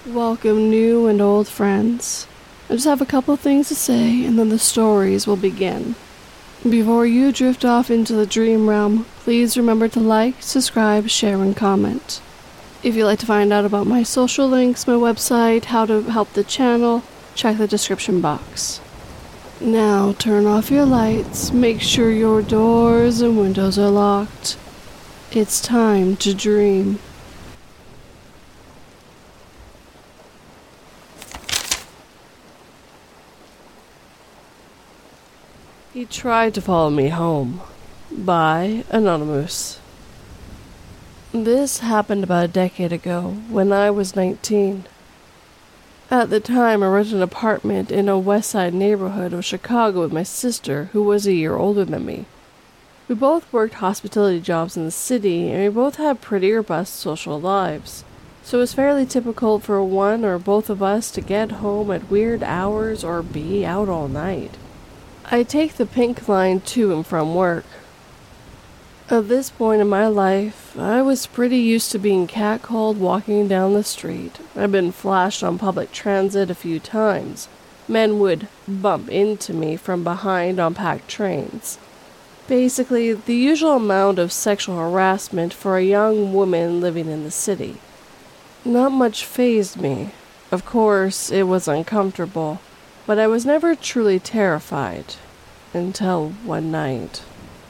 Welcome, new and old friends. I just have a couple things to say, and then the stories will begin. Before you drift off into the dream realm, please remember to like, subscribe, share, and comment. If you'd like to find out about my social links, my website, how to help the channel, check the description box. Now turn off your lights, make sure your doors and windows are locked. It's time to dream. He tried to follow me home. By Anonymous. This happened about a decade ago, when I was 19. At the time, I rented an apartment in a west side neighborhood of Chicago with my sister, who was a year older than me. We both worked hospitality jobs in the city, and we both had pretty robust social lives, so it was fairly typical for one or both of us to get home at weird hours or be out all night. I take the pink line to and from work. At this point in my life, I was pretty used to being catcalled walking down the street. I'd been flashed on public transit a few times. Men would bump into me from behind on packed trains. Basically, the usual amount of sexual harassment for a young woman living in the city. Not much fazed me. Of course, it was uncomfortable, but I was never truly terrified. Until one night.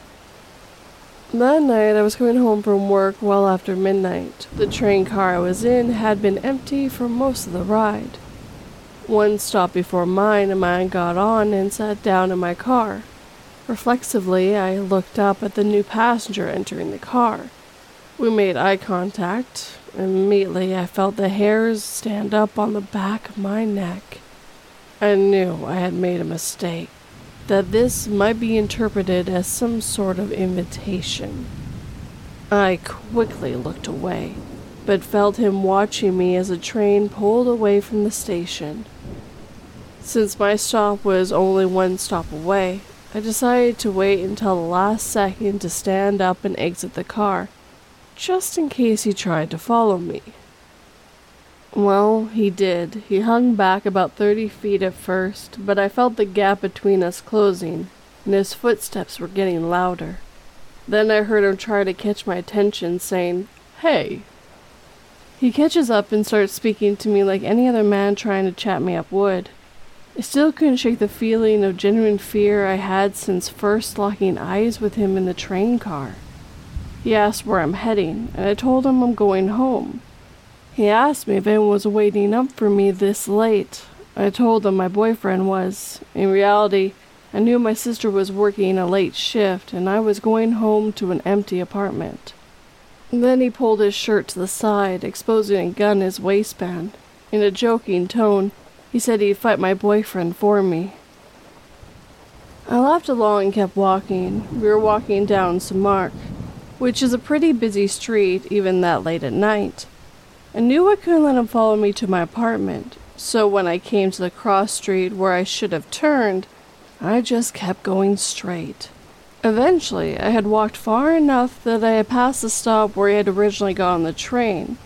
That night, I was coming home from work well after midnight. The train car I was in had been empty for most of the ride. One stopped before mine, and mine got on and sat down in my car. Reflexively, I looked up at the new passenger entering the car. We made eye contact. Immediately, I felt the hairs stand up on the back of my neck. I knew I had made a mistake, that this might be interpreted as some sort of invitation. I quickly looked away, but felt him watching me as the train pulled away from the station. Since my stop was only one stop away, I decided to wait until the last second to stand up and exit the car, just in case he tried to follow me. Well, he did. He hung back about 30 feet at first, but I felt the gap between us closing, and his footsteps were getting louder. Then I heard him try to catch my attention, saying, "Hey." He catches up and starts speaking to me like any other man trying to chat me up would. I still couldn't shake the feeling of genuine fear I had since first locking eyes with him in the train car. He asked where I'm heading, and I told him I'm going home. He asked me if anyone was waiting up for me this late. I told him my boyfriend was. In reality, I knew my sister was working a late shift, and I was going home to an empty apartment. Then he pulled his shirt to the side, exposing a gun in his waistband. In a joking tone, he said he'd fight my boyfriend for me. I laughed along and kept walking. We were walking down Samark, which is a pretty busy street even that late at night. I knew I couldn't let him follow me to my apartment, so when I came to the cross street where I should have turned, I just kept going straight. Eventually, I had walked far enough that I had passed the stop where he had originally got on the train.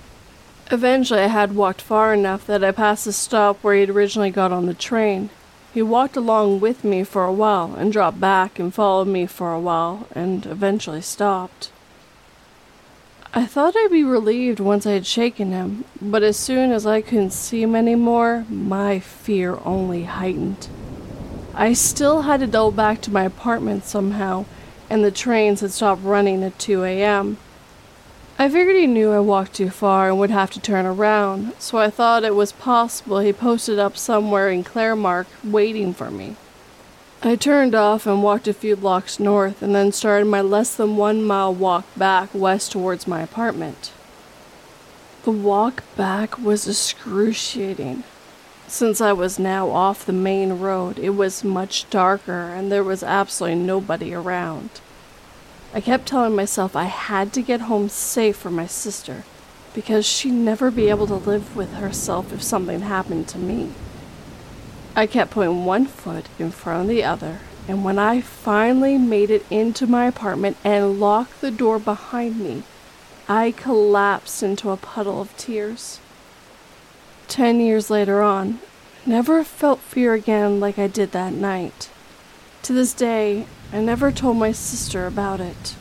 He walked along with me for a while and dropped back and followed me for a while and eventually stopped. I thought I'd be relieved once I had shaken him, but as soon as I couldn't see him anymore, my fear only heightened. I still had to double back to my apartment somehow, and the trains had stopped running at 2 a.m. I figured he knew I walked too far and would have to turn around, so I thought it was possible he posted up somewhere in Claremont waiting for me. I turned off and walked a few blocks north and then started my less than 1 mile walk back west towards my apartment. The walk back was excruciating. Since I was now off the main road, it was much darker and there was absolutely nobody around. I kept telling myself I had to get home safe for my sister, because she'd never be able to live with herself if something happened to me. I kept putting one foot in front of the other, and when I finally made it into my apartment and locked the door behind me, I collapsed into a puddle of tears. 10 years later on, I never felt fear again like I did that night. To this day, I never told my sister about it.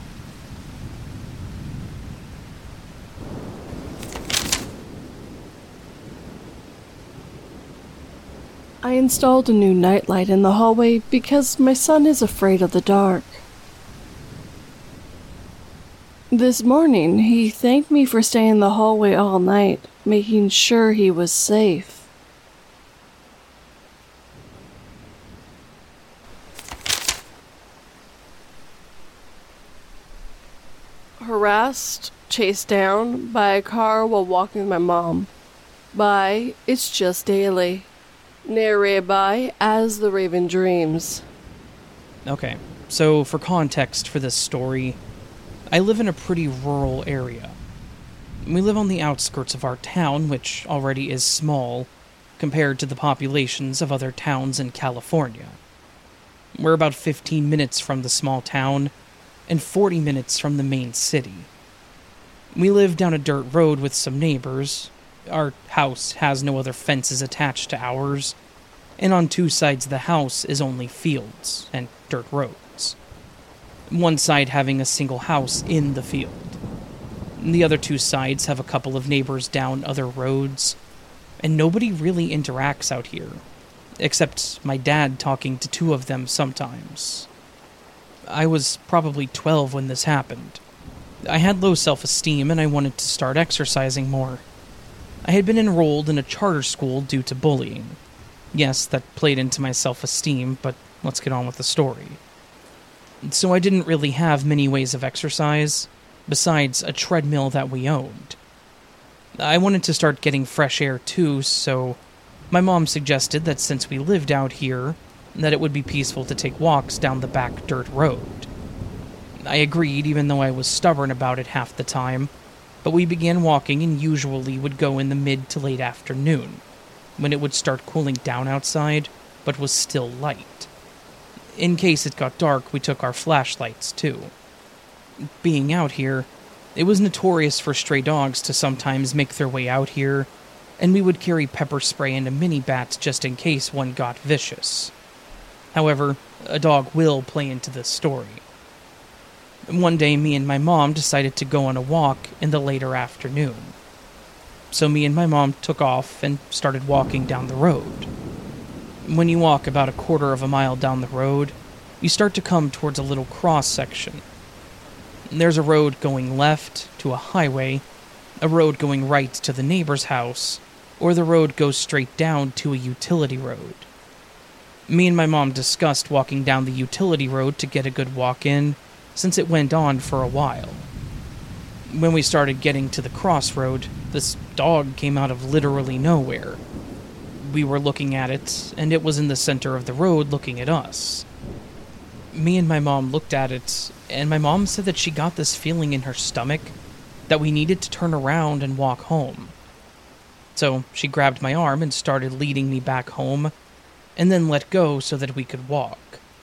I installed a new nightlight in the hallway because my son is afraid of the dark. This morning, he thanked me for staying in the hallway all night, making sure he was safe. Harassed, chased down by a car while walking with my mom. By It's Just Daily. Narrated by As the Raven Dreams. Okay, so for context for this story, I live in a pretty rural area. We live on the outskirts of our town, which already is small, compared to the populations of other towns in California. We're about 15 minutes from the small town, and 40 minutes from the main city. We live down a dirt road with some neighbors. Our house has no other fences attached to ours, and on two sides of the house is only fields and dirt roads. One side having a single house in the field. The other two sides have a couple of neighbors down other roads, and nobody really interacts out here, except my dad talking to two of them sometimes. I was probably 12 when this happened. I had low self-esteem and I wanted to start exercising more. I had been enrolled in a charter school due to bullying. Yes, that played into my self-esteem, but let's get on with the story. So I didn't really have many ways of exercise, besides a treadmill that we owned. I wanted to start getting fresh air too, so my mom suggested that since we lived out here, that it would be peaceful to take walks down the back dirt road. I agreed, even though I was stubborn about it half the time, but we began walking and usually would go in the mid to late afternoon, when it would start cooling down outside, but was still light. In case it got dark, we took our flashlights too. Being out here, it was notorious for stray dogs to sometimes make their way out here, and we would carry pepper spray and a mini bat just in case one got vicious. However, a dog will play into this story. One day, me and my mom decided to go on a walk in the later afternoon. So me and my mom took off and started walking down the road. When you walk about a quarter of a mile down the road, you start to come towards a little cross section. There's a road going left to a highway, a road going right to the neighbor's house, or the road goes straight down to a utility road. Me and my mom discussed walking down the utility road to get a good walk in, since it went on for a while. When we started getting to the crossroad, this dog came out of literally nowhere. We were looking at it, and it was in the center of the road looking at us. Me and my mom looked at it, and my mom said that she got this feeling in her stomach that we needed to turn around and walk home. So she grabbed my arm and started leading me back home, and then let go so that we could walk.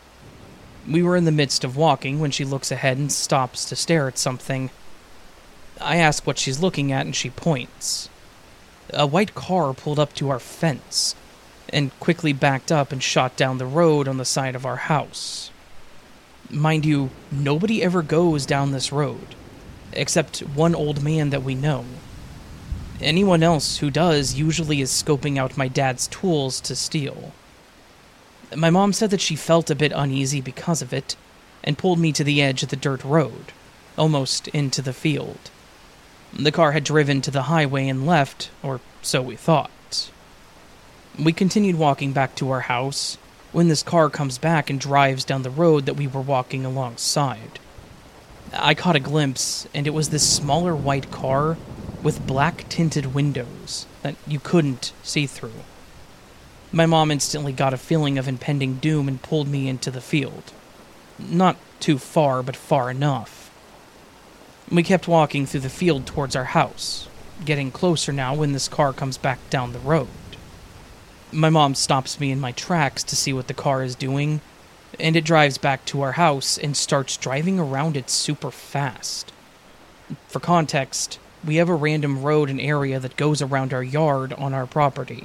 We were in the midst of walking when she looks ahead and stops to stare at something. I ask what she's looking at and she points. A white car pulled up to our fence and quickly backed up and shot down the road on the side of our house. Mind you, nobody ever goes down this road, except one old man that we know. Anyone else who does usually is scoping out my dad's tools to steal. My mom said that she felt a bit uneasy because of it, and pulled me to the edge of the dirt road, almost into the field. The car had driven to the highway and left, or so we thought. We continued walking back to our house, when this car comes back and drives down the road that we were walking alongside. I caught a glimpse, and it was this smaller white car with black tinted windows that you couldn't see through. My mom instantly got a feeling of impending doom and pulled me into the field. Not too far, but far enough. We kept walking through the field towards our house, getting closer now when this car comes back down the road. My mom stops me in my tracks to see what the car is doing, and it drives back to our house and starts driving around it super fast. For context, we have a random road and area that goes around our yard on our property.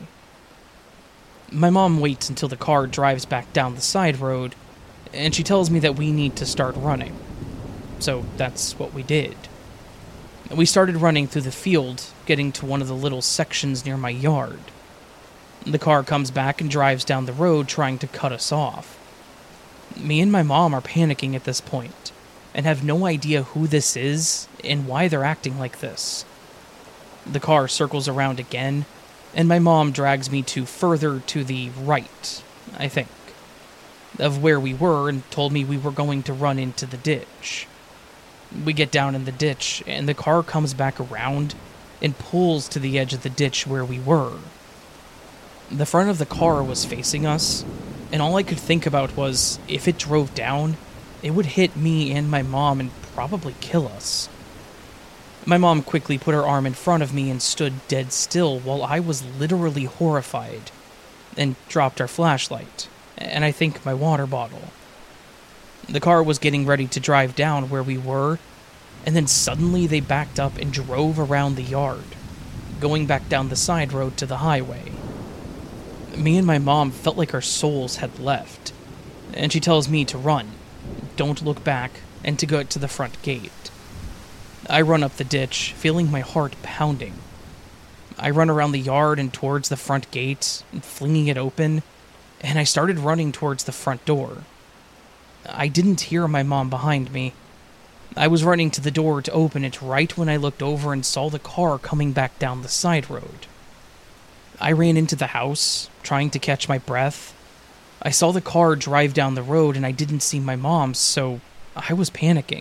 My mom waits until the car drives back down the side road, and she tells me that we need to start running. So that's what we did. We started running through the field, getting to one of the little sections near my yard. The car comes back and drives down the road, trying to cut us off. Me and my mom are panicking at this point, and have no idea who this is and why they're acting like this. The car circles around again, and my mom drags me to further to the right, I think, of where we were, and told me we were going to run into the ditch. We get down in the ditch, and the car comes back around and pulls to the edge of the ditch where we were. The front of the car was facing us, and all I could think about was, if it drove down, it would hit me and my mom and probably kill us. My mom quickly put her arm in front of me and stood dead still while I was literally horrified, and dropped our flashlight, and I think my water bottle. The car was getting ready to drive down where we were, and then suddenly they backed up and drove around the yard, going back down the side road to the highway. Me and my mom felt like our souls had left, and she tells me to run, don't look back, and to go to the front gate. I run up the ditch, feeling my heart pounding. I run around the yard and towards the front gate, flinging it open, and I started running towards the front door. I didn't hear my mom behind me. I was running to the door to open it right when I looked over and saw the car coming back down the side road. I ran into the house, trying to catch my breath. I saw the car drive down the road and I didn't see my mom, so I was panicking.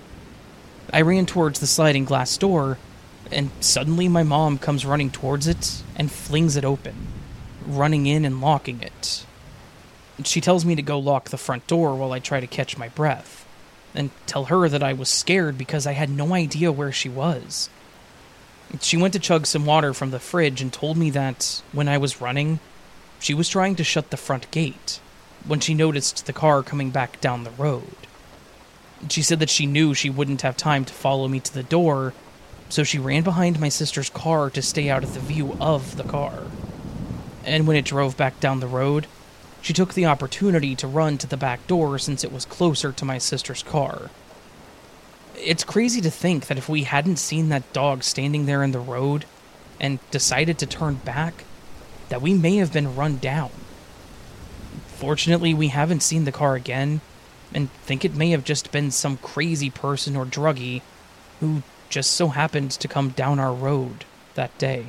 I ran towards the sliding glass door, and suddenly my mom comes running towards it and flings it open, running in and locking it. She tells me to go lock the front door while I try to catch my breath, and tell her that I was scared because I had no idea where she was. She went to chug some water from the fridge and told me that, when I was running, she was trying to shut the front gate when she noticed the car coming back down the road. She said that she knew she wouldn't have time to follow me to the door, so she ran behind my sister's car to stay out of the view of the car. And when it drove back down the road, she took the opportunity to run to the back door since it was closer to my sister's car. It's crazy to think that if we hadn't seen that dog standing there in the road and decided to turn back, that we may have been run down. Fortunately, we haven't seen the car again, and think it may have just been some crazy person or druggie who just so happened to come down our road that day.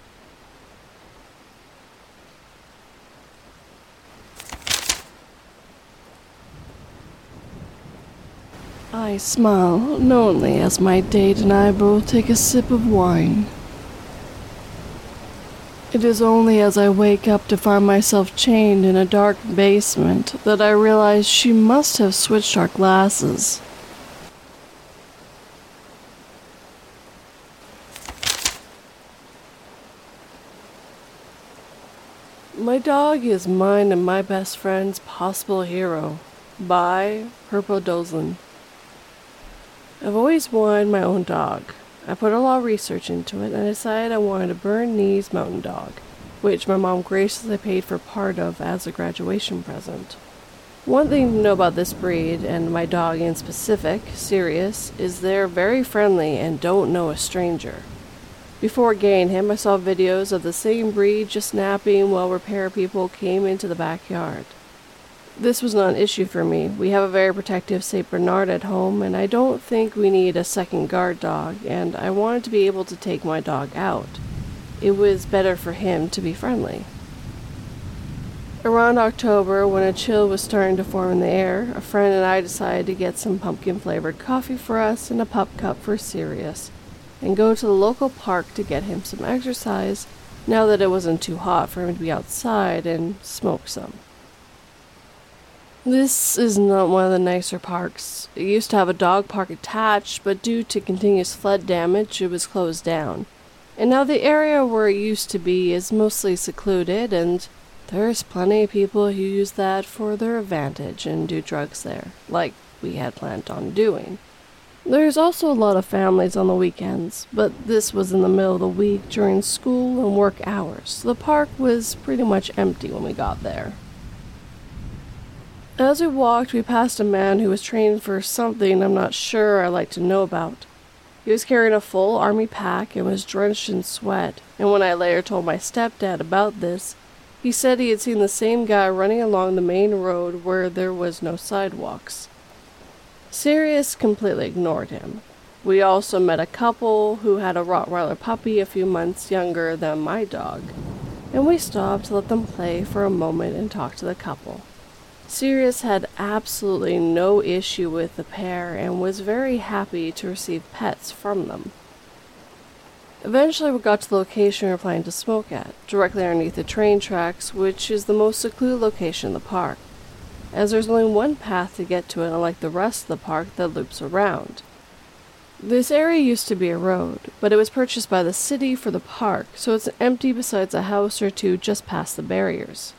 I smile knowingly as my date and I both take a sip of wine. It is only as I wake up to find myself chained in a dark basement that I realize she must have switched our glasses. My dog is mine and my best friend's possible hero, by Herpo Doslin. I've always wanted my own dog. I put a lot of research into it and decided I wanted a Bernese Mountain Dog, which my mom graciously paid for part of as a graduation present. One thing to know about this breed, and my dog in specific, Sirius, is they're very friendly and don't know a stranger. Before getting him, I saw videos of the same breed just napping while repair people came into the backyard. This was not an issue for me. We have a very protective St. Bernard at home, and I don't think we need a second guard dog, and I wanted to be able to take my dog out. It was better for him to be friendly. Around October, when a chill was starting to form in the air, a friend and I decided to get some pumpkin-flavored coffee for us and a pup cup for Sirius, and go to the local park to get him some exercise now that it wasn't too hot for him to be outside and smoke some. This is not one of the nicer parks. It used to have a dog park attached, but due to continuous flood damage, it was closed down. And now the area where it used to be is mostly secluded, and there's plenty of people who use that for their advantage and do drugs there, like we had planned on doing. There's also a lot of families on the weekends, but this was in the middle of the week during school and work hours, so the park was pretty much empty when we got there. As we walked, we passed a man who was training for something I'm not sure I'd like to know about. He was carrying a full army pack and was drenched in sweat, and when I later told my stepdad about this, he said he had seen the same guy running along the main road where there was no sidewalks. Sirius completely ignored him. We also met a couple who had a Rottweiler puppy a few months younger than my dog, and we stopped to let them play for a moment and talk to the couple. Sirius had absolutely no issue with the pair and was very happy to receive pets from them. Eventually we got to the location we were planning to smoke at, directly underneath the train tracks, which is the most secluded location in the park, as there's only one path to get to it, unlike the rest of the park that loops around. This area used to be a road, but it was purchased by the city for the park, so it's empty besides a house or two just past the barriers.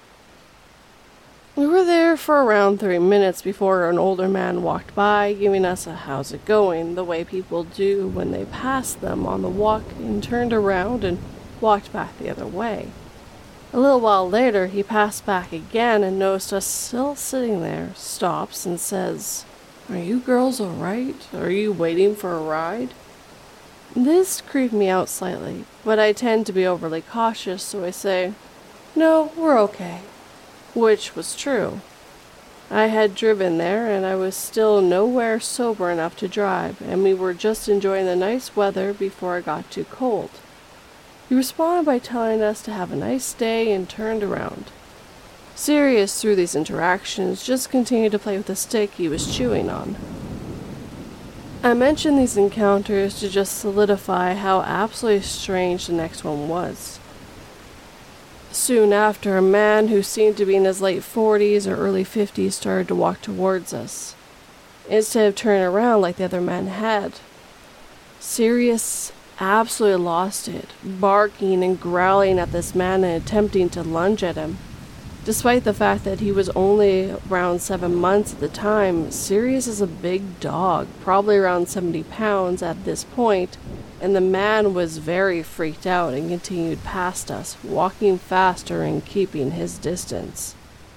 We were there for around 30 minutes before an older man walked by, giving us a "how's it going," the way people do when they pass them on the walk, and turned around and walked back the other way. A little while later, he passed back again and noticed us still sitting there, stops and says, "Are you girls all right? Are you waiting for a ride?" This creeped me out slightly, but I tend to be overly cautious, so I say, "No, we're okay." Which was true. I had driven there, and I was still nowhere sober enough to drive, and we were just enjoying the nice weather before it got too cold. He responded by telling us to have a nice day and turned around. Sirius, through these interactions, just continued to play with the stick he was chewing on. I mentioned these encounters to just solidify how absolutely strange the next one was. Soon after, a man who seemed to be in his late 40s or early 50s started to walk towards us, instead of turning around like the other man had. Sirius absolutely lost it, barking and growling at this man and attempting to lunge at him. Despite the fact that he was only around 7 months at the time, Sirius is a big dog, probably around 70 pounds at this point, and the man was very freaked out and continued past us, walking faster and keeping his distance.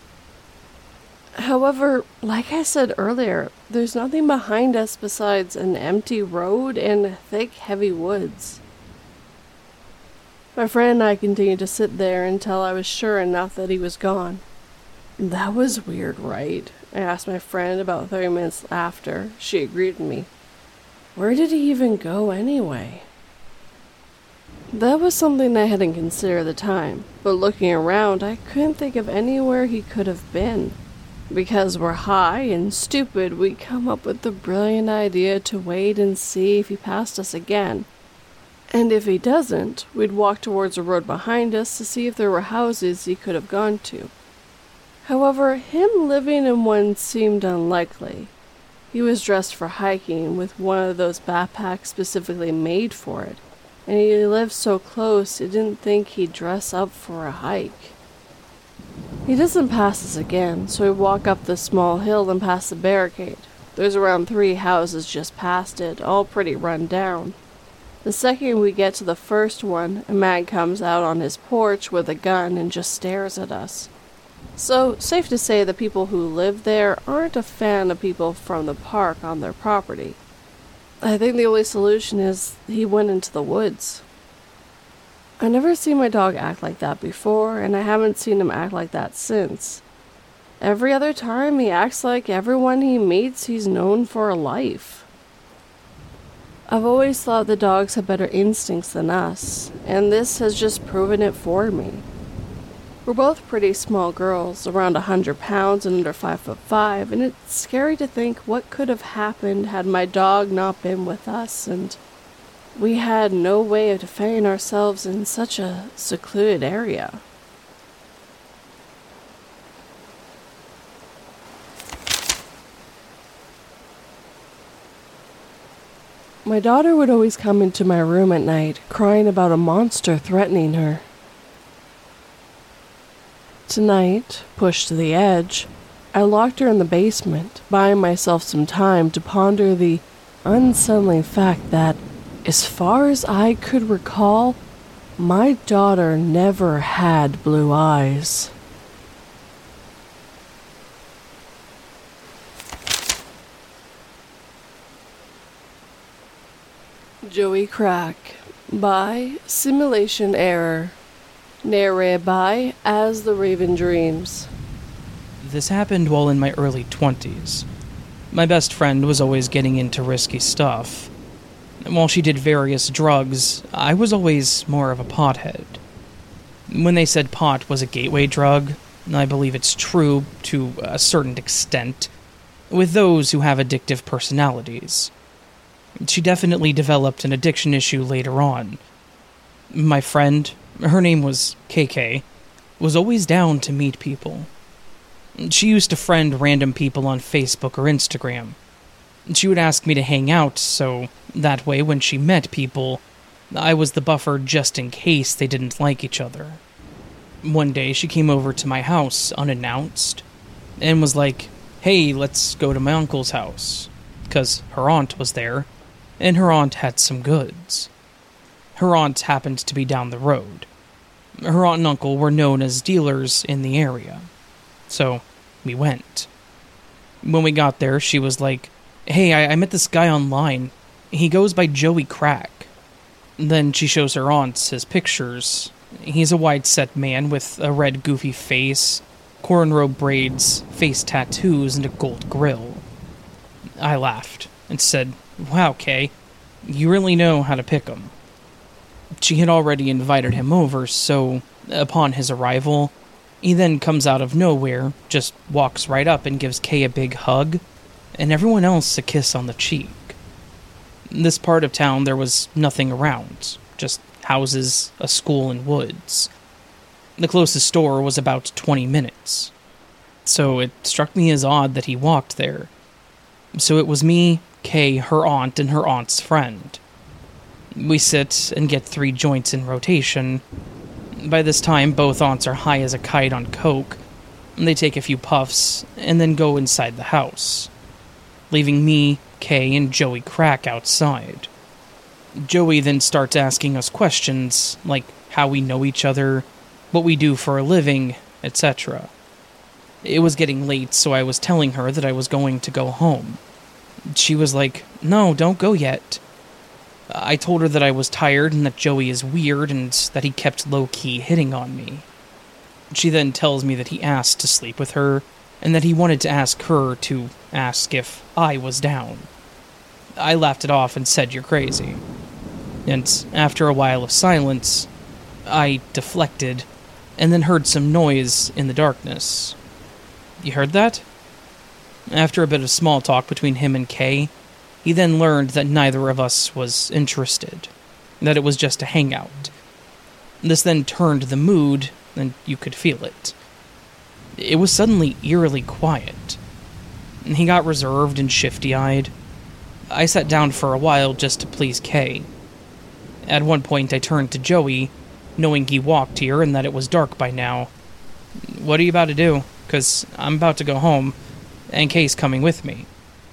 However, like I said earlier, there's nothing behind us besides an empty road and thick, heavy woods. My friend and I continued to sit there until I was sure enough that he was gone. "That was weird, right?" I asked my friend about 30 minutes after. She agreed with me. "Where did he even go anyway?" That was something I hadn't considered at the time, but looking around, I couldn't think of anywhere he could have been. Because we're high and stupid, we come up with the brilliant idea to wait and see if he passed us again. And if he doesn't, we'd walk towards the road behind us to see if there were houses he could have gone to. However, him living in one seemed unlikely. He was dressed for hiking with one of those backpacks specifically made for it, and he lived so close I didn't think he'd dress up for a hike. He doesn't pass us again, so we walk up the small hill and past the barricade. There's around 3 houses just past it, all pretty run down. The second we get to the first one, a man comes out on his porch with a gun and just stares at us. So, safe to say the people who live there aren't a fan of people from the park on their property. I think the only solution is he went into the woods. I never seen my dog act like that before, and I haven't seen him act like that since. Every other time he acts like everyone he meets he's known for life. I've always thought the dogs have better instincts than us, and this has just proven it for me. We're both pretty small girls, around 100 pounds and under 5'5", and it's scary to think what could have happened had my dog not been with us, and we had no way of defending ourselves in such a secluded area. My daughter would always come into my room at night, crying about a monster threatening her. Tonight, pushed to the edge, I locked her in the basement, buying myself some time to ponder the unsettling fact that, as far as I could recall, my daughter never had blue eyes. Joey Crack by Simulation Error. Narrated by As the Raven Dreams. This happened while in my early 20s. My best friend was always getting into risky stuff. And while she did various drugs, I was always more of a pothead. When they said pot was a gateway drug, I believe it's true to a certain extent, with those who have addictive personalities. She definitely developed an addiction issue later on. My friend, her name was KK, was always down to meet people. She used to friend random people on Facebook or Instagram. She would ask me to hang out, so that way when she met people, I was the buffer just in case they didn't like each other. One day she came over to my house unannounced, and was like, "Hey, let's go to my uncle's house," 'cause her aunt was there, and her aunt had some goods. Her aunt happened to be down the road. Her aunt and uncle were known as dealers in the area. So, we went. When we got there, she was like, "Hey, I met this guy online. He goes by Joey Crack." Then she shows her aunt his pictures. He's a wide-set man with a red goofy face, cornrow braids, face tattoos, and a gold grill. I laughed and said, "Wow, Kay, you really know how to pick 'em." She had already invited him over, so upon his arrival, he then comes out of nowhere, just walks right up and gives Kay a big hug, and everyone else a kiss on the cheek. In this part of town, there was nothing around, just houses, a school, and woods. The closest store was about 20 minutes, so it struck me as odd that he walked there. So it was me, Kay, her aunt, and her aunt's friend. We sit and get 3 joints in rotation. By this time, both aunts are high as a kite on coke. They take a few puffs, and then go inside the house, leaving me, Kay, and Joey Crack outside. Joey then starts asking us questions, like how we know each other, what we do for a living, etc. It was getting late, so I was telling her that I was going to go home. She was like, "No, don't go yet." I told her that I was tired and that Joey is weird and that he kept low-key hitting on me. She then tells me that he asked to sleep with her and that he wanted to ask her to ask if I was down. I laughed it off and said, "You're crazy." And after a while of silence, I deflected and then heard some noise in the darkness. "You heard that?" After a bit of small talk between him and Kay, he then learned that neither of us was interested, that it was just a hangout. This then turned the mood, and you could feel it. It was suddenly eerily quiet. He got reserved and shifty-eyed. I sat down for a while just to please Kay. At one point I turned to Joey, knowing he walked here and that it was dark by now. "What are you about to do? 'Cause I'm about to go home, and Kay's coming with me."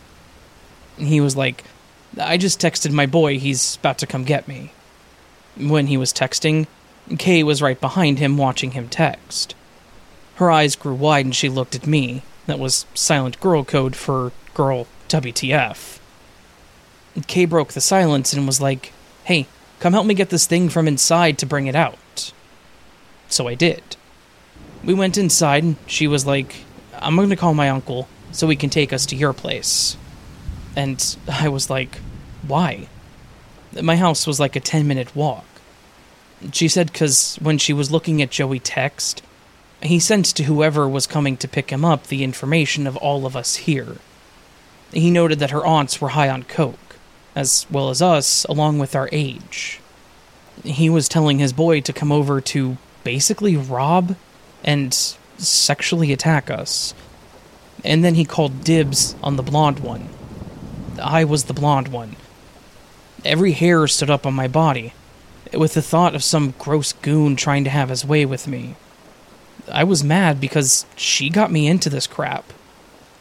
He was like, "I just texted my boy, he's about to come get me." When he was texting, Kay was right behind him watching him text. Her eyes grew wide and she looked at me. That was silent girl code for girl WTF. Kay broke the silence and was like, "Hey, come help me get this thing from inside to bring it out." So I did. We went inside and she was like, "I'm going to call my uncle so he can take us to your place." And I was like, "Why?" My house was like a 10-minute walk. She said 'cause when she was looking at Joey text, he sent to whoever was coming to pick him up the information of all of us here. He noted that her aunts were high on coke, as well as us, along with our age. He was telling his boy to come over to basically rob and sexually attack us. And then he called dibs on the blonde one. I was the blonde one. Every hair stood up on my body, with the thought of some gross goon trying to have his way with me. I was mad because she got me into this crap.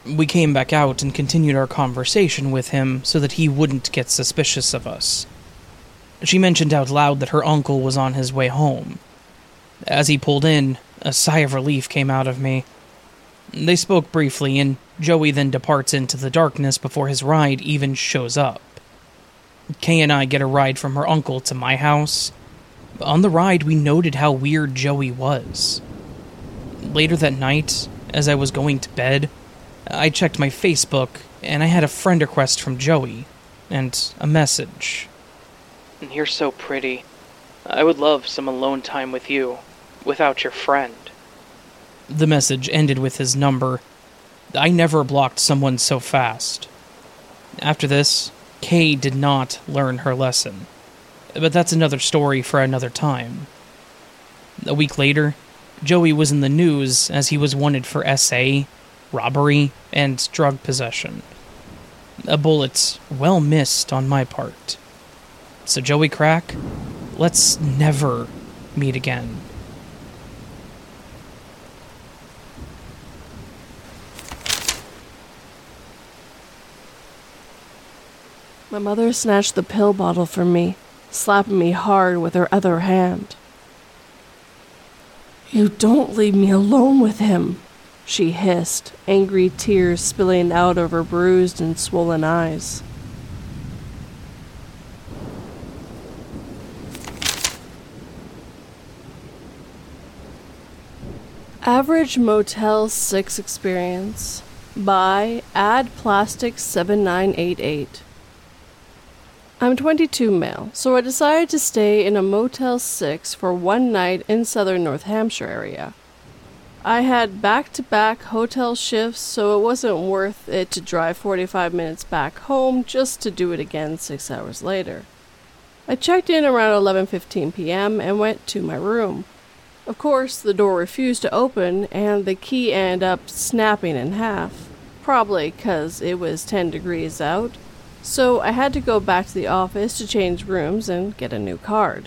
We came back out and continued our conversation with him so that he wouldn't get suspicious of us. She mentioned out loud that her uncle was on his way home. As he pulled in, a sigh of relief came out of me. They spoke briefly, and Joey then departs into the darkness before his ride even shows up. Kay and I get a ride from her uncle to my house. On the ride, we noted how weird Joey was. Later that night, as I was going to bed, I checked my Facebook, and I had a friend request from Joey, and a message. "You're so pretty. I would love some alone time with you, without your friend." The message ended with his number. I never blocked someone so fast. After this, Kay did not learn her lesson. But that's another story for another time. A week later, Joey was in the news as he was wanted for SA, robbery, and drug possession. A bullet well missed on my part. So Joey Crack, let's never meet again. My mother snatched the pill bottle from me, slapping me hard with her other hand. "You don't leave me alone with him," she hissed, angry tears spilling out of her bruised and swollen eyes. Average Motel 6 Experience by AddPlastic7988. I'm 22 male, so I decided to stay in a Motel 6 for one night in southern North Hampshire area. I had back-to-back hotel shifts, so it wasn't worth it to drive 45 minutes back home just to do it again 6 hours later. I checked in around 11:15 p.m. and went to my room. Of course, the door refused to open, and the key ended up snapping in half, probably 'cause it was 10 degrees out. So I had to go back to the office to change rooms and get a new card.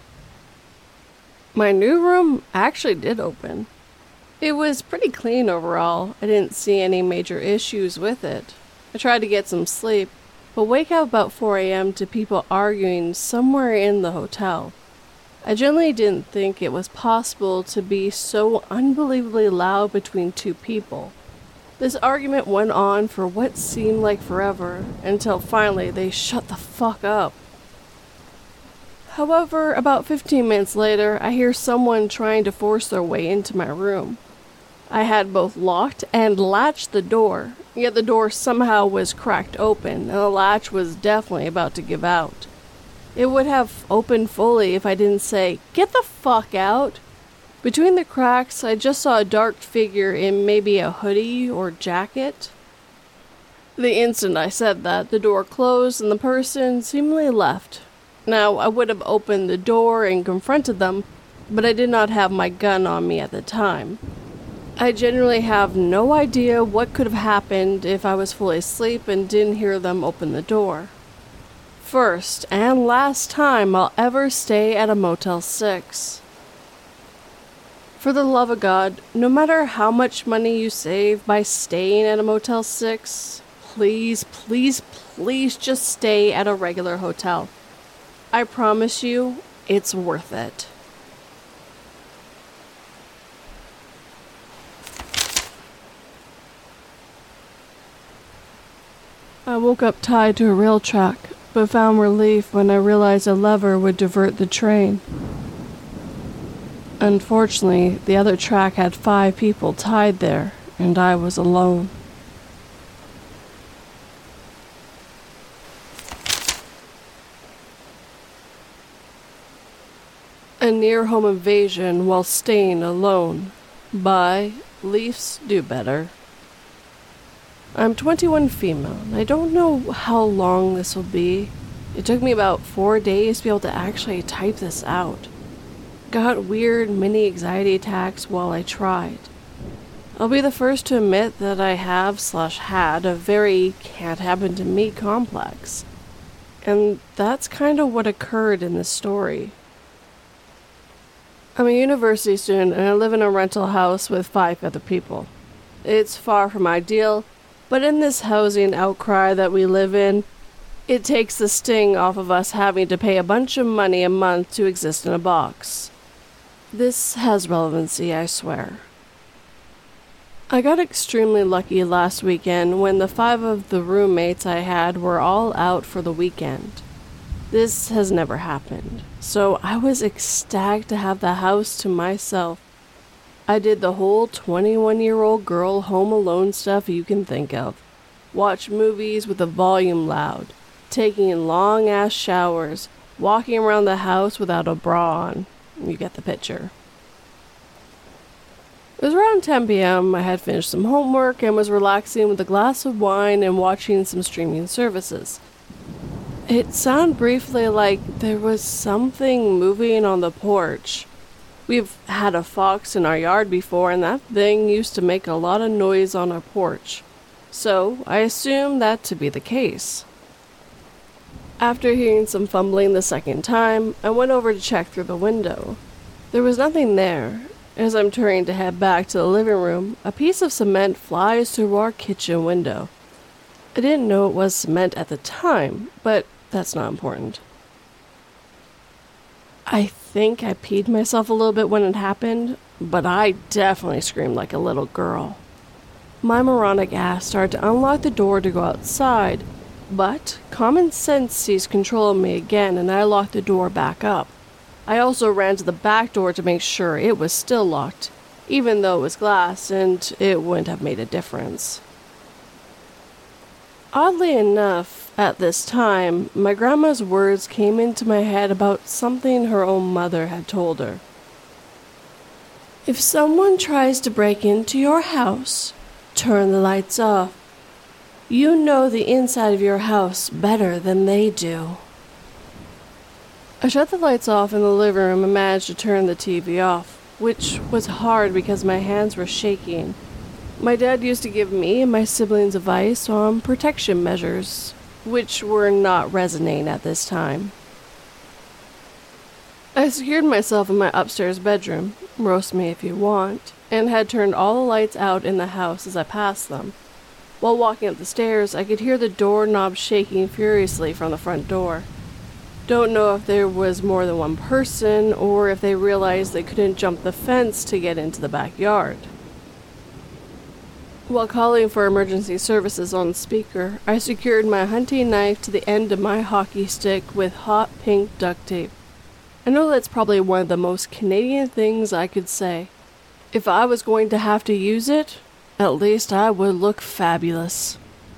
My new room actually did open. It was pretty clean overall. I didn't see any major issues with it. I tried to get some sleep, but wake up about 4 a.m. to people arguing somewhere in the hotel. I generally didn't think it was possible to be so unbelievably loud between two people. This argument went on for what seemed like forever, until finally they shut the fuck up. However, about 15 minutes later, I hear someone trying to force their way into my room. I had both locked and latched the door, yet the door somehow was cracked open, and the latch was definitely about to give out. It would have opened fully if I didn't say, "Get the fuck out!" Between the cracks, I just saw a dark figure in maybe a hoodie or jacket. The instant I said that, the door closed and the person seemingly left. Now, I would have opened the door and confronted them, but I did not have my gun on me at the time. I genuinely have no idea what could have happened if I was fully asleep and didn't hear them open the door. First and last time I'll ever stay at a Motel 6. For the love of God, no matter how much money you save by staying at a Motel 6, please, please, please just stay at a regular hotel. I promise you, it's worth it. I woke up tied to a rail track, but found relief when I realized a lever would divert the train. Unfortunately, the other track had 5 people tied there, and I was alone. A near-home invasion while staying alone by Leafs Do Better. I'm 21 female, and I don't know how long this will be. It took me about 4 days to be able to actually type this out. Got weird mini anxiety attacks while I tried. I'll be the first to admit that I have/had a very can't happen to me complex. And that's kind of what occurred in this story. I'm a university student and I live in a rental house with 5 other people. It's far from ideal, But in this housing outcry that we live in, it takes the sting off of us having to pay a bunch of money a month to exist in a box. This has relevancy, I swear. I got extremely lucky last weekend when the 5 of the roommates I had were all out for the weekend. This has never happened, so I was ecstatic to have the house to myself. I did the whole 21-year-old girl home alone stuff you can think of. Watch movies with the volume loud, taking long-ass showers, walking around the house without a bra on. You get the picture. It was around 10 p.m. I had finished some homework and was relaxing with a glass of wine and watching some streaming services. It sounded briefly like there was something moving on the porch. We've had a fox in our yard before, and that thing used to make a lot of noise on our porch. So I assumed that to be the case. After hearing some fumbling the second time, I went over to check through the window. There was nothing there. As I'm turning to head back to the living room, a piece of cement flies through our kitchen window. I didn't know it was cement at the time, but that's not important. I think I peed myself a little bit when it happened, but I definitely screamed like a little girl. My moronic ass started to unlock the door to go outside, but common sense seized control of me again and I locked the door back up. I also ran to the back door to make sure it was still locked, even though it was glass and it wouldn't have made a difference. Oddly enough, at this time, my grandma's words came into my head about something her own mother had told her. If someone tries to break into your house, turn the lights off. You know the inside of your house better than they do. I shut the lights off in the living room and managed to turn the TV off, which was hard because my hands were shaking. My dad used to give me and my siblings advice on protection measures, which were not resonating at this time. I secured myself in my upstairs bedroom, roast me if you want, and had turned all the lights out in the house as I passed them. While walking up the stairs, I could hear the doorknob shaking furiously from the front door. Don't know if there was more than one person or if they realized they couldn't jump the fence to get into the backyard. While calling for emergency services on the speaker, I secured my hunting knife to the end of my hockey stick with hot pink duct tape. I know that's probably one of the most Canadian things I could say. If I was going to have to use it, at least I would look fabulous.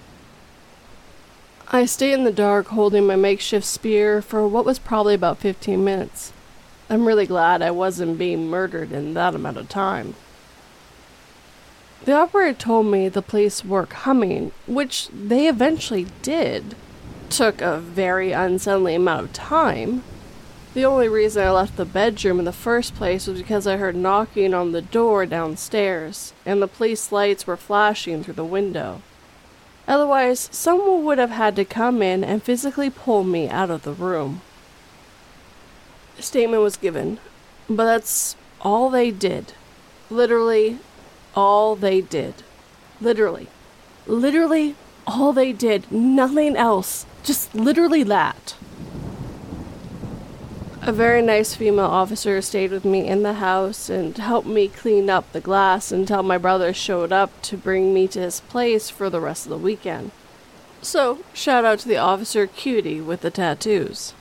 I stayed in the dark holding my makeshift spear for what was probably about 15 minutes. I'm really glad I wasn't being murdered in that amount of time. The operator told me the police were coming, which they eventually did. Took a very unsettling amount of time. The only reason I left the bedroom in the first place was because I heard knocking on the door downstairs, and the police lights were flashing through the window. Otherwise, someone would have had to come in and physically pull me out of the room. A statement was given, but that's all they did. Literally, all they did. Literally all they did. Nothing else. Just literally that. A very nice female officer stayed with me in the house and helped me clean up the glass until my brother showed up to bring me to his place for the rest of the weekend. So, shout out to the officer cutie with the tattoos.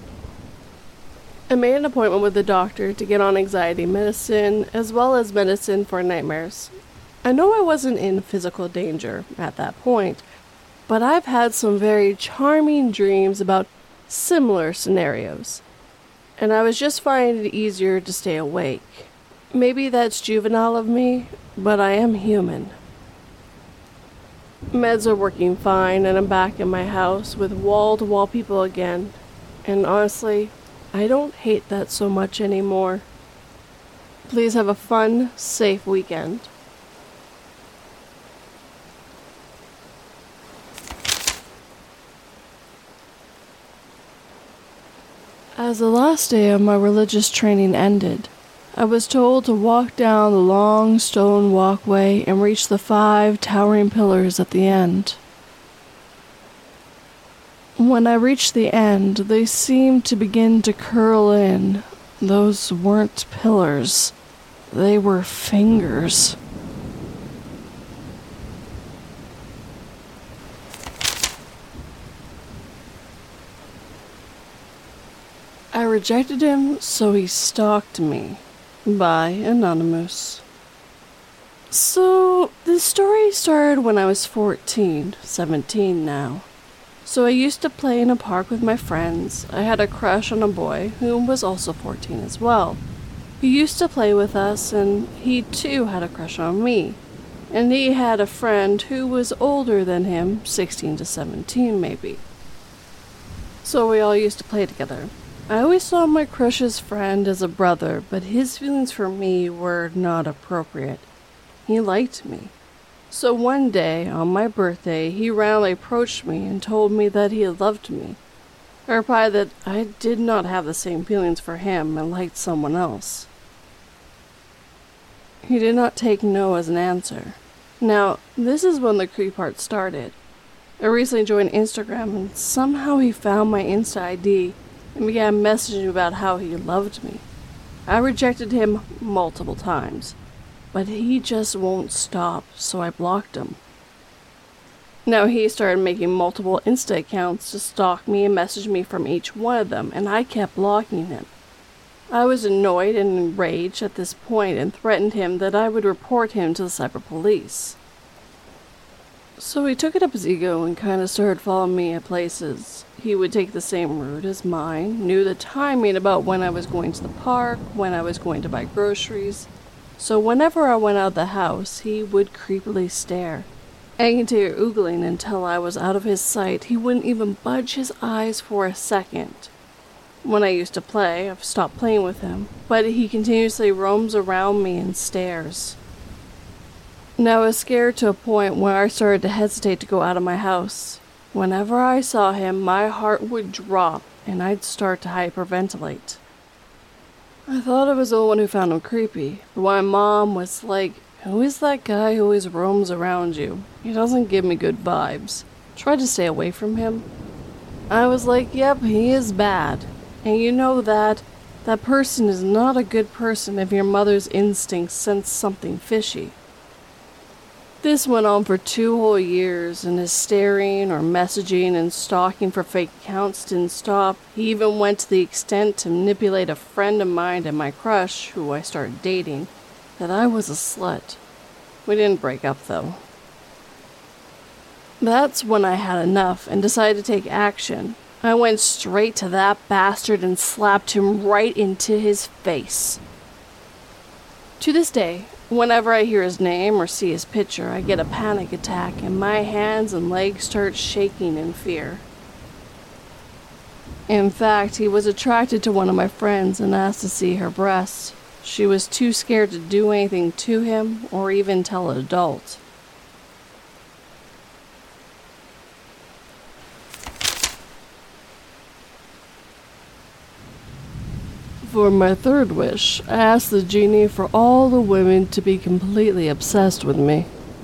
I made an appointment with the doctor to get on anxiety medicine, as well as medicine for nightmares. I know I wasn't in physical danger at that point, but I've had some very charming dreams about similar scenarios, and I was just finding it easier to stay awake. Maybe that's juvenile of me, but I am human. Meds are working fine, and I'm back in my house with wall-to-wall people again, and honestly, I don't hate that so much anymore. Please have a fun, safe weekend. As the last day of my religious training ended, I was told to walk down the long stone walkway and reach the 5 towering pillars at the end. When I reached the end, they seemed to begin to curl in. Those weren't pillars. They were fingers. I rejected him, so he stalked me. By Anonymous. So, the story started when I was 14, 17 now. So I used to play in a park with my friends. I had a crush on a boy who was also 14 as well. He used to play with us, and he too had a crush on me. And he had a friend who was older than him, 16 to 17 maybe. So we all used to play together. I always saw my crush's friend as a brother, but his feelings for me were not appropriate. He liked me. So one day, on my birthday, he randomly approached me and told me that he loved me. I replied that I did not have the same feelings for him and liked someone else. He did not take no as an answer. Now, this is when the creep part started. I recently joined Instagram and somehow he found my Insta ID and began messaging about how he loved me. I rejected him multiple times, but he just won't stop, so I blocked him. Now he started making multiple Insta accounts to stalk me and message me from each one of them, and I kept blocking him. I was annoyed and enraged at this point and threatened him that I would report him to the cyber police. So he took it up his ego and kind of started following me at places. He would take the same route as mine, knew the timing about when I was going to the park, when I was going to buy groceries. So whenever I went out of the house, he would creepily stare. I continued oogling until I was out of his sight. He wouldn't even budge his eyes for a second. When I used to play, I've stopped playing with him, but he continuously roams around me and stares. Now I was scared to a point where I started to hesitate to go out of my house. Whenever I saw him, my heart would drop and I'd start to hyperventilate. I thought I was the one who found him creepy, but my mom was like, "Who is that guy who always roams around you? He doesn't give me good vibes. Try to stay away from him." I was like, "Yep, he is bad. And you know that person is not a good person if your mother's instincts sense something fishy." This went on for 2 whole years, and his staring or messaging and stalking for fake accounts didn't stop. He even went to the extent to manipulate a friend of mine and my crush, who I started dating, that I was a slut. We didn't break up though. That's when I had enough and decided to take action. I went straight to that bastard and slapped him right into his face. To this day, whenever I hear his name or see his picture, I get a panic attack and my hands and legs start shaking in fear. In fact, he was attracted to one of my friends and asked to see her breasts. She was too scared to do anything to him or even tell an adult. For my 3rd wish, I asked the genie for all the women to be completely obsessed with me.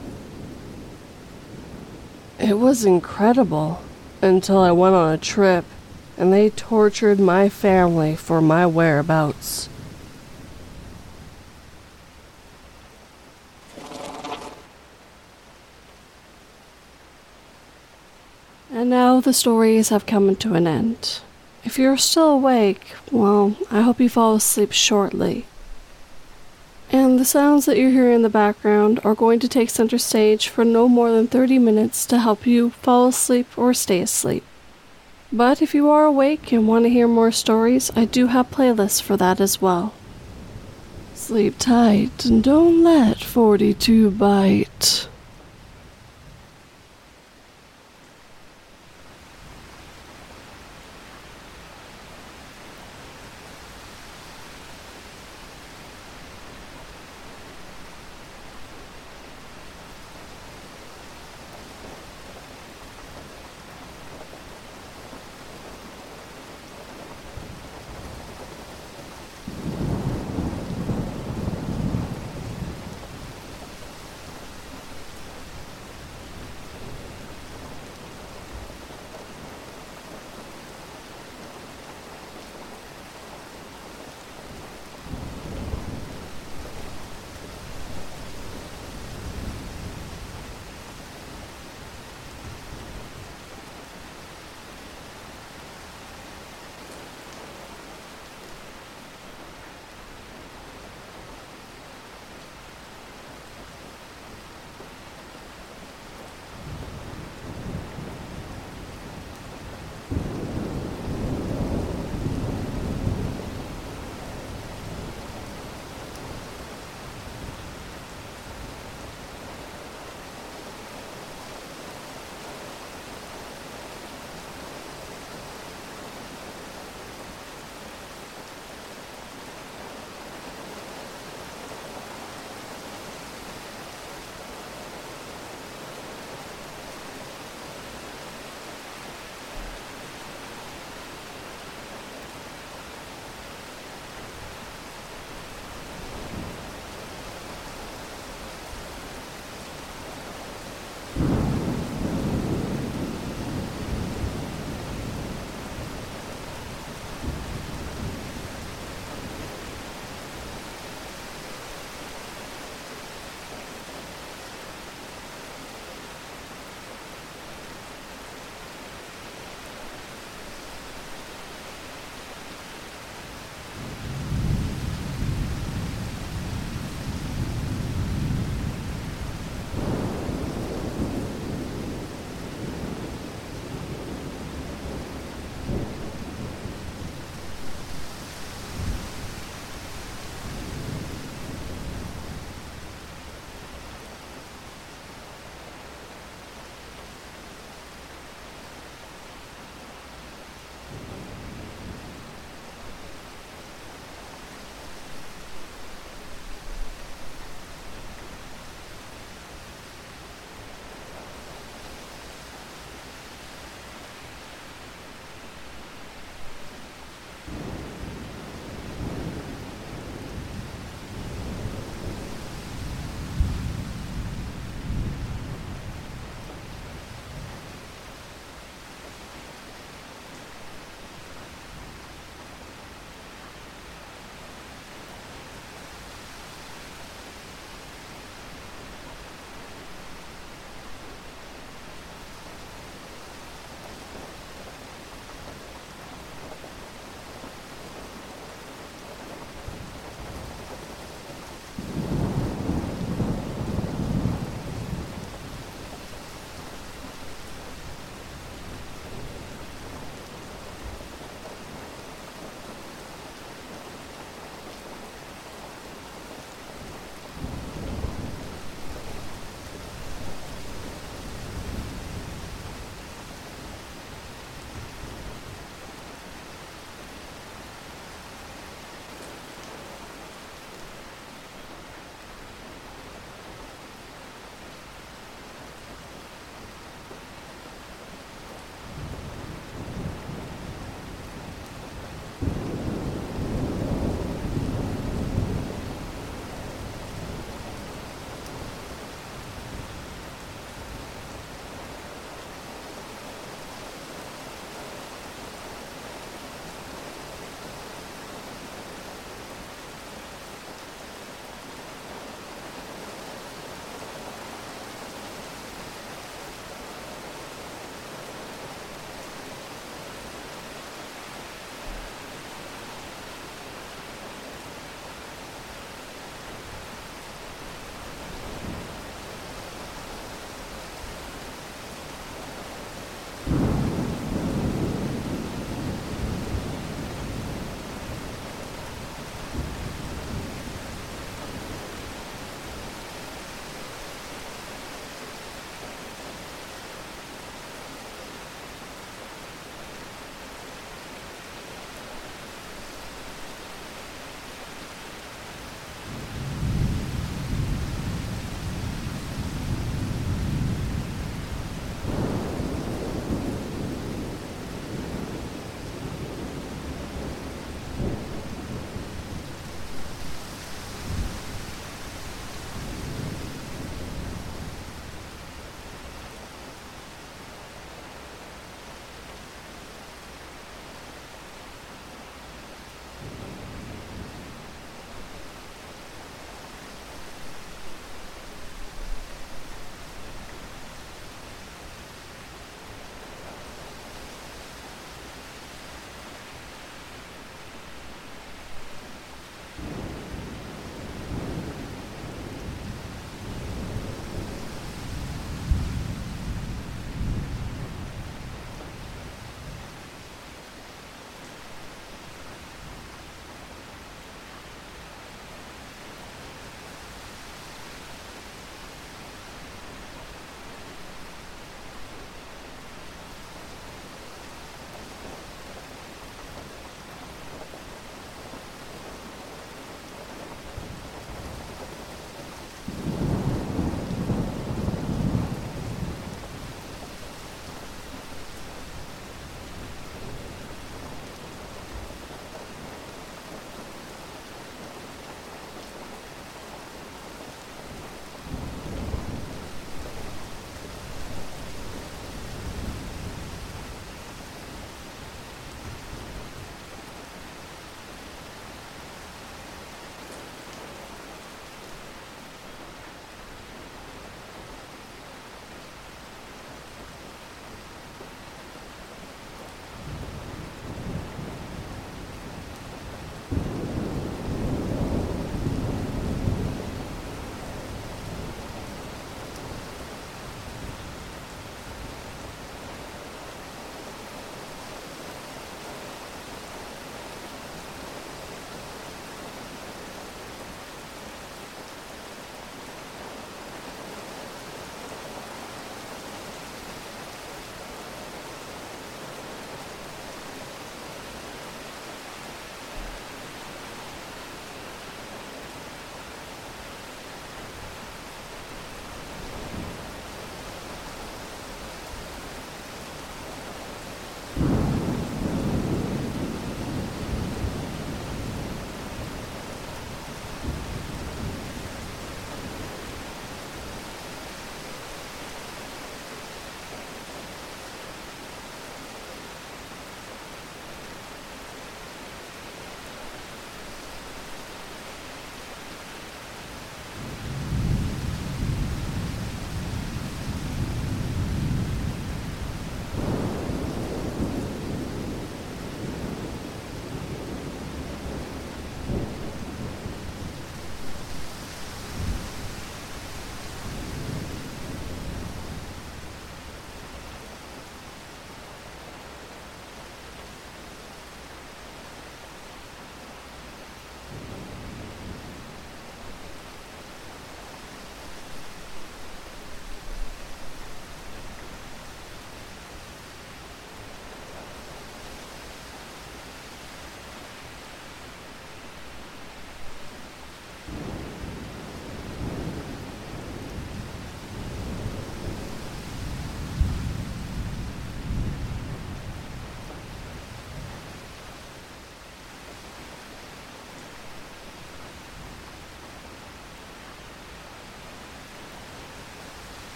It was incredible, until I went on a trip, and they tortured my family for my whereabouts. And now the stories have come to an end. If you're still awake, well, I hope you fall asleep shortly. And the sounds that you're hearing in the background are going to take center stage for no more than 30 minutes to help you fall asleep or stay asleep. But if you are awake and want to hear more stories, I do have playlists for that as well. Sleep tight and don't let 42 bite.